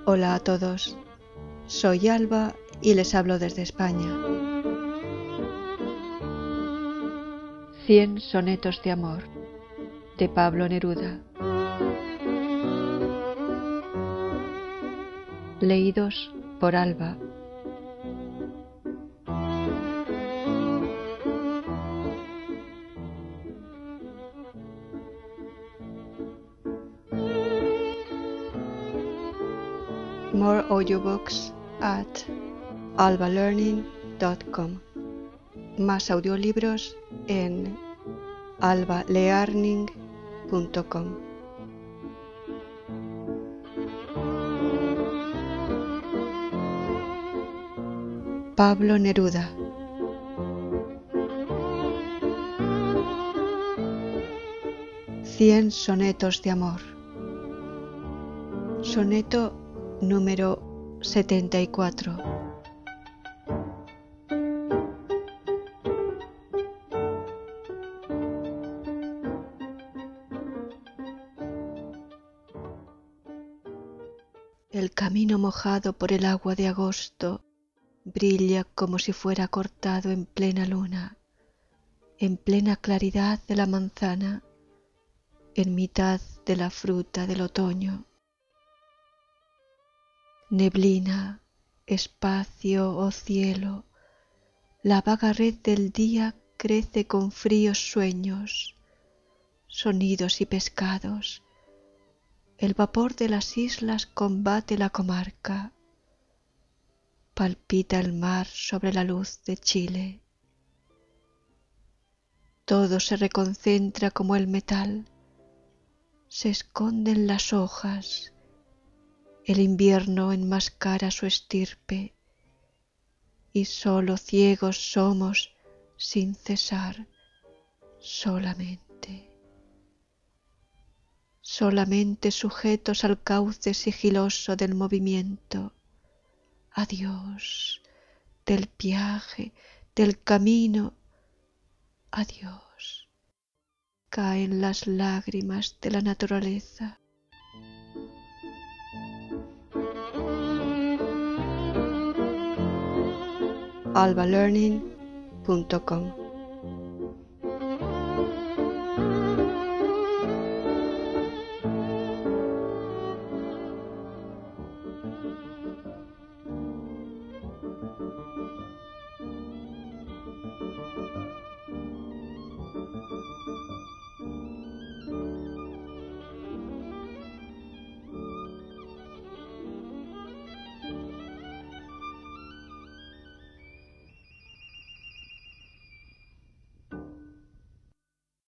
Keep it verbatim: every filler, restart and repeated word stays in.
Hola a todos, soy Alba y les hablo desde España. Cien sonetos de amor, de Pablo Neruda. Leídos por Alba. More audiobooks at alba learning dot com. Más audiolibros en alba learning punto com. Pablo Neruda. Cien sonetos de amor. Soneto número setenta y cuatro. El camino mojado por el agua de agosto brilla como si fuera cortado en plena luna, en plena claridad de la manzana, en mitad de la fruta del otoño. Neblina, espacio o cielo, la vaga red del día crece con fríos sueños, sonidos y pescados. El vapor de las islas combate la comarca. Palpita el mar sobre la luz de Chile. Todo se reconcentra como el metal. Se esconden las hojas. El invierno enmascara su estirpe. Y solo ciegos somos sin cesar, solamente. Solamente sujetos al cauce sigiloso del movimiento. Adiós, del viaje, del camino, adiós. Caen las lágrimas de la naturaleza. alba learning punto com.